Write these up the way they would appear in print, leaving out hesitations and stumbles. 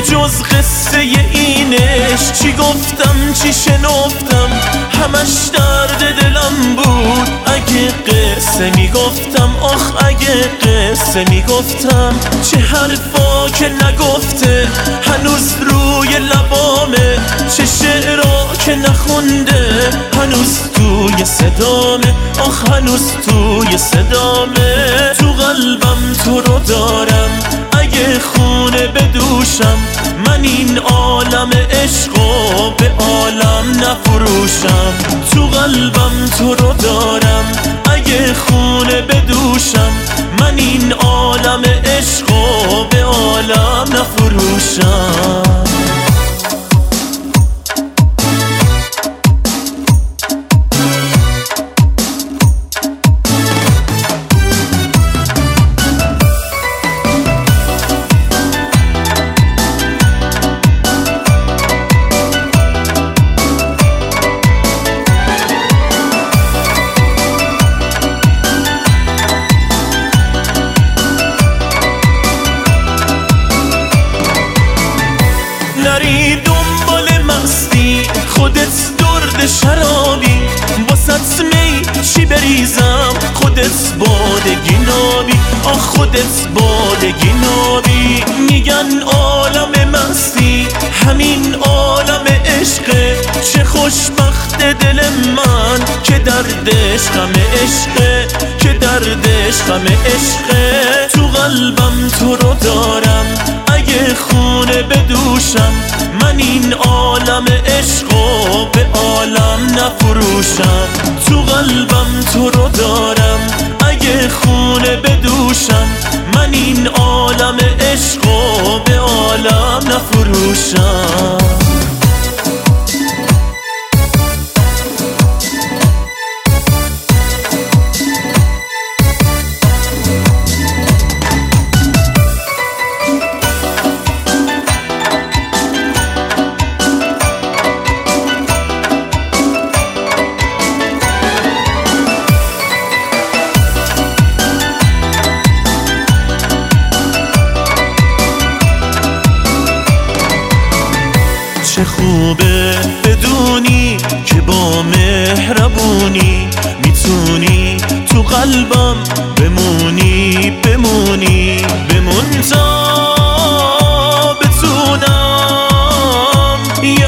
جز قصه اینش چی گفتم چی شنفتم، همش درد دلم بود. اگه قصه میگفتم، آخ اگه قصه میگفتم، چه حرفا که نگفته هنوز روی لبامه، چه شعرا که نخونده هنوز توی صدامه، آخ هنوز توی صدامه. تو قلبم تو رو دارم، اگه خونه بدوشم، من این عالم عشقو به عالم نفروشم. تو قلبم تو رو دارم، اگه خونه بدوشم، من این عالم عشقو به عالم نفروشم. نری دنبال مستی، خودت درد شرابی، واسط می چی بریزم، خودت بادگی نابی، آخ خودت بادگی نابی. میگن عالم مستی همین عالم عشقه، چه خوشبخت دل من که دردش غم عشقه، که دردش غم عشقه. تو قلبم تو رو دارم، اگه خونه بدوشم، من این عالم عشقو به عالم نفروشم. تو قلبم تو رو دارم، اگه خونه بدوشم، من این عالم عشقو به عالم نفروشم. چه خوبه بدونی که با مهربونی میتونی تو قلبم بمونی، بمونی بمون تا بتونم یه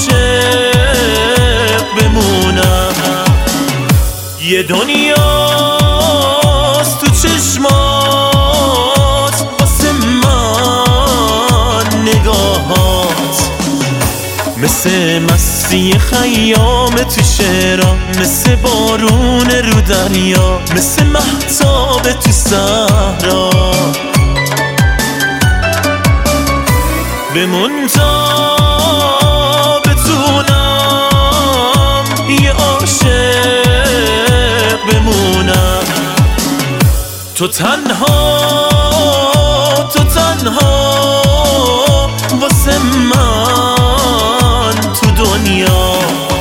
عاشق بمونم. یه دنیاست تو چشمات واسه من نگاهات، مثل مستی خیام تو شعرها، مثل بارون رو دریا، مثل مهتاب تو صحرا. بمون تا بتونم یه عاشق بمونم. تو تنها، تو تنها واسه من تو دنیا.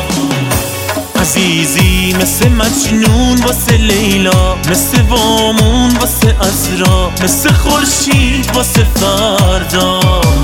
عزیزی مثل مجنون واسه لیلا، مثل وامون واسه عذرا، مثل خورشید واسه فردا.